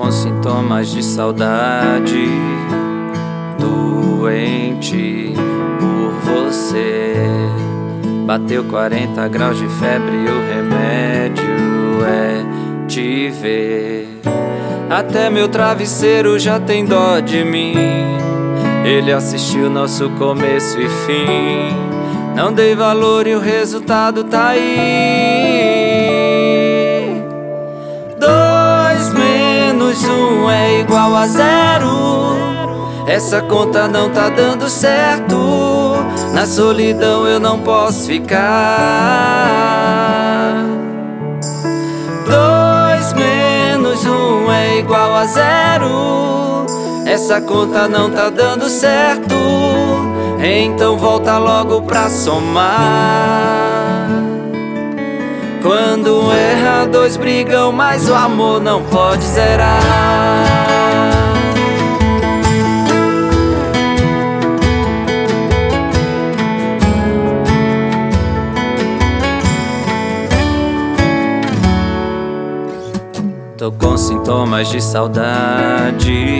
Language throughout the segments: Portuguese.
com sintomas de saudade, doente por você. Bateu 40 graus de febre e o remédio é te ver. Até meu travesseiro já tem dó de mim. Ele assistiu nosso começo e fim. Não dei valor e o resultado tá aí. 2 menos 1 é igual a 0. Essa conta não tá dando certo. Na solidão eu não posso ficar. 2 menos 1 é igual a 0. Essa conta não tá dando certo. Então volta logo pra somar. Quando erra, 2 brigam, mas o amor não pode zerar. Tô com sintomas de saudade,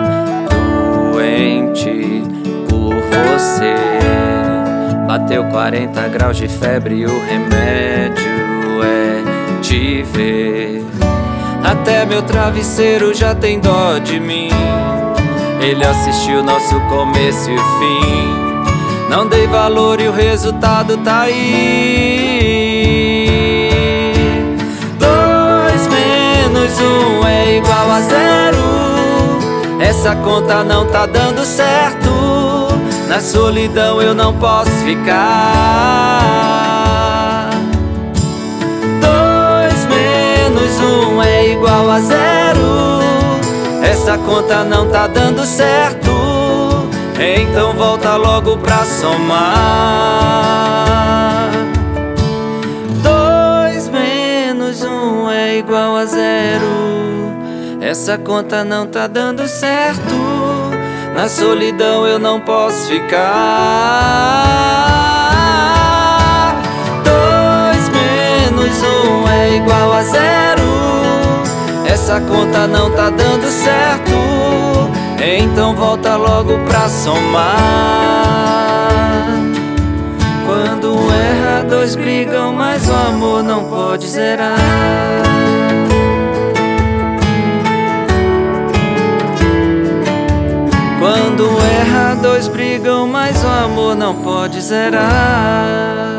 doente por você. Bateu 40 graus de febre e o remédio é te ver. Até meu travesseiro já tem dó de mim. Ele assistiu nosso começo e fim. Não dei valor e o resultado tá aí. 2 menos 1 é igual a 0. Essa conta não tá dando certo. Na solidão eu não posso ficar. 2 menos 1 é igual a 0. Essa conta não tá dando certo. Então volta logo pra somar. 2 menos 1 é igual a 0. Essa conta não tá dando certo. Na solidão eu não posso ficar. 2 menos 1 é igual a 0. Essa conta não tá dando certo. Então volta logo pra somar. Quando erra, 2 brigam, mas o amor não pode zerar. Quando erra, 2 brigam, mas o amor não pode zerar.